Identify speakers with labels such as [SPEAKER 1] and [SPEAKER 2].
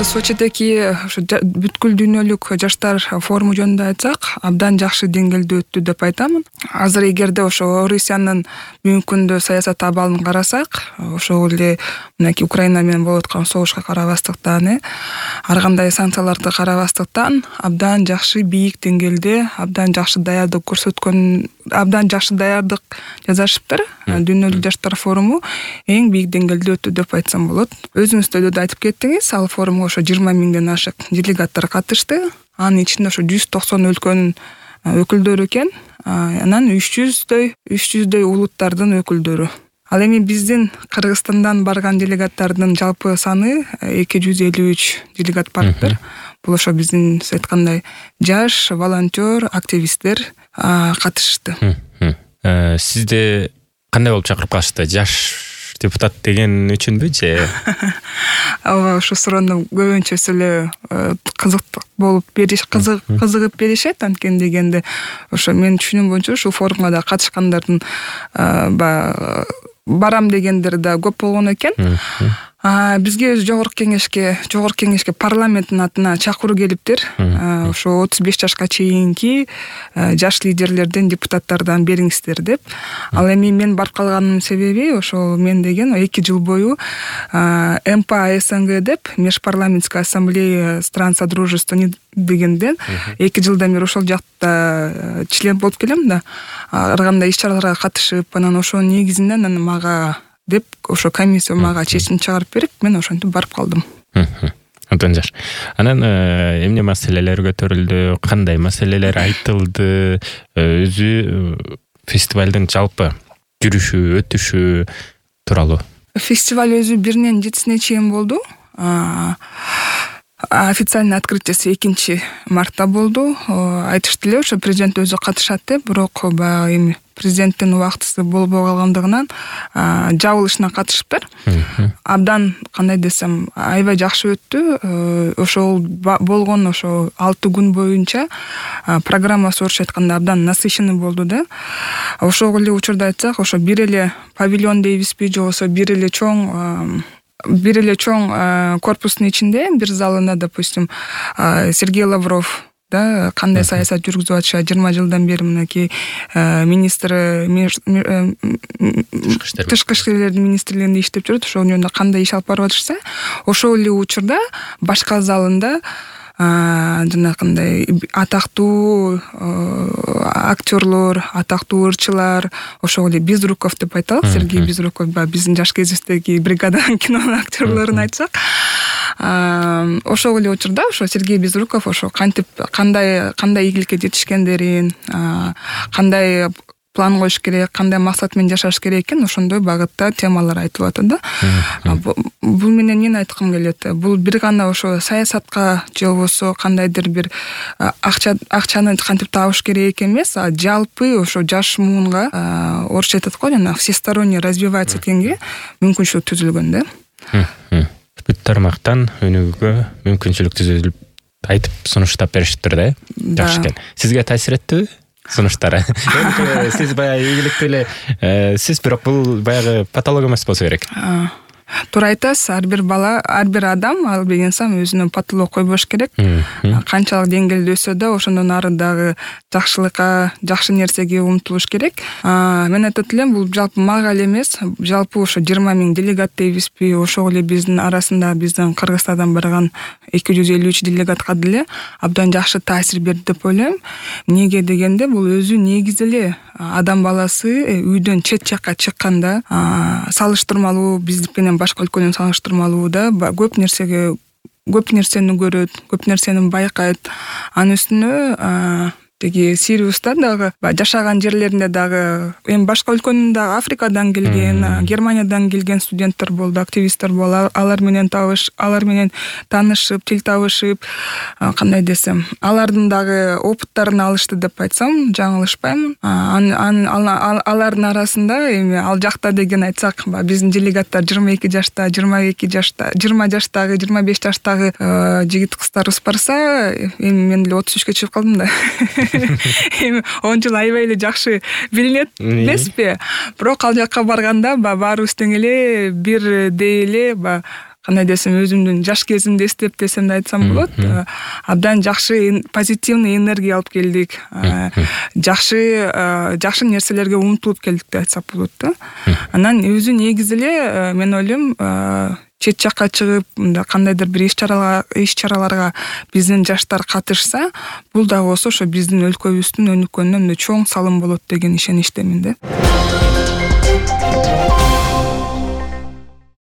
[SPEAKER 1] Сочидеги ошо бүткүл дүйнөлүк жаштар форуму жөнүндө айтсак, абдан жакшы деңгээлде өттү деп айтамын. Азыр эгерде ошо Орусиянын бүгүнкү күндө саясат абалын карасак, ошол эле мынакей Украина менен болуп аткан согушка карабастыктан, ар кандай санкцияларды карабастыктан абдан жакшы бийик деңгээлде, абдан жакшы даярдык көрсөткөн, абдан жакшы даярдык жасашыптыр. Дүйнөлүк жаштар форуму эң бийик деңгээлде өттү деп айтсам болот. Өзүңүз да айтып кеттиңиз, ал форумга ошо 20 миңден ашык делегаттар катышты. Анын ичинде ошо 190 өлкөнүн өкүлдөрү экен. Анан 300дөй улуттардын өкүлдөрү. Ал эми биздин Кыргызстандан барган делегаттардын жалпы саны 253 делегат барыптыр. Бул ошо биздин сиз айткандай жаш волонтер, активисттер катышты.
[SPEAKER 2] Сизде кандай болуп чакырып калышты? Жаш депутат деген үчүнбү же?
[SPEAKER 1] Ооба, ошо суроону көбүнчөсү эле кызык болуп кызыгып беришет. Анткени дегенде ошо менин түшүнүм боюнча ушул форумга да катышкандардын барам дегендер да көп болгон экен. Бизге жогорку кеңешке парламенттин атына чакыруу келиптир. Ошо 35 жашка чейинки жаш лидерлерден, депутаттардан бериңиздер деп. Ал эми мен барып калганымдын себеби ошол мен деген 2 жыл бою МПА СНГ деп, Межпарламентская ассамблея стран Содружества дегенден 2 жылдан бери ошол жакта член болуп келем да. Ар кандай иш-чараларга катышып, анан ошонун негизинен мага деп ошо комиссия мага чечим чыгарып берип, мен ошентип барып калдым.
[SPEAKER 2] Абдан жаш. Анан эмне маселелер көтөрүлдү, кандай маселелер айтылды, өзү фестивалдын жалпы жүрүшү, өтүшү тууралуу?
[SPEAKER 1] Фестиваль өзү 1-ден 7-сине чейин болду. Официальный открытиясы 2 мартта болду. Айтышты эле ошо президент өзү катышат деп, бирок баягы эми президенттин убактысы болбой калгандыгынан жабылышына катышыптыр. Абдан кандай десем, аябай жакшы өттү. Ошол болгон ошо 6 күн боюнча программасы орусча айтканда абдан насыщенный болду да. Ошол эле учурда айтсак, ошо бир эле павильон дейбизби, же болбосо бир эле чоң корпустун ичинде, бир залында, допустим, Сергей Лавров да кандай саясат жүргүзүп атышат, 20 жылдан бери мынакей министр тышкы иштерлердин министрлигинде иштеп жүрөт, ошол жөнүндө кандай иш алып барып атышса, ошол эле учурда башка залында жанагындай атактуу актерлор, атактуу ырчылар, ошол эле Безруков деп айталык, Сергей Безруков, биздин жаш кезибиздеги бригаданын кино актерлорун айтсак, ошол эле учурда ошо Сергей Безруков ошо кантип кандай ийгиликке жетишкендерин, кандай план коюш керек, кандай максат менен жашаш керек экен, ошондой багытта темалар айтылып атат да. Бул менен эмне айткым келет? Бул бир гана ошо саясатка же болбосо кандайдыр бир акчаны кантип табыш керек эмес, а жалпы ошо жаш муунга орусча айтат го, жана всесторонне развиваться эткенге мүмкүнчүлүк түзүлгөн да.
[SPEAKER 2] Бүт тармактан өнүгүүгө мүмкүнчүлүк түзүлүп, айтып сунуштап беришиптир да. Жакшы экен. Сизге таасир эттиби сунуштары? Сиз баягы ийгиликтүү эле, сиз бирок бул баягы патология эмес болсо керек.
[SPEAKER 1] Туура айтасыз, ар бир бала, ар бир адам, ар бир инсан өзүнө патолог койбош керек. Канчалык деңгээлде өссө да, ошондон ары дагы жакшылыкка, жакшы нерсеге умтулуш керек. Мен айтат элем, бул жалпы мага эле эмес, жалпы ошо 20 миң делегат дейбизби, ошол эле биздин арасында биздин Кыргызстандан барган 253 делегатка деле абдан жакшы таасир берди деп ойлойм. Эмнеге дегенде, бул өзү негизи эле адам баласы үйдөн чет жакка чыкканда салыштырмалуу, биздик менен башка өлкөнүн салыштырмалуу да көп нерсени көрөт, көп нерсени байкайт. Анын үстүнө теги Сириуста дагы жашаган жерлеринде дагы эми башка өлкөнүн дагы Африкадан келген, Германиядан келген студенттер болду, активисттер болду. Алар менен таанышып, тил табышып, кандай десем, алардын дагы опыттарын алышты деп айтсам, жаңылышпаймын. Алардын арасында эми ал жакта деген айтсак, биздин делегаттар 22 жашта, 22 жашта, 20 жаштагы, 25 жаштагы жигит кыздарыбыз барса, эми мен эле 33-кө чыгып калдым да. Эми 10 жыл аябай эле жакшы билинет эмеспи? Бирок ал жакка барганда баарыбыз тең эле бирдей эле кандай десем өзүмдүн жаш кезимди эстеп десем да айтсам болот. Абдан жакшы позитивный энергия алып келдик. Жакшы нерселерге умтулуп келдик деп айтсак болот да. Анан өзү негизи эле мен ойлойм чет жакка чыгып мындай кандайдыр бир иш чараларга биздин жаштар катышса, бул дагы болсо ошо биздин өлкөбүздүн өнүккөнүнө чоң салым болот деген ишеничтемин да.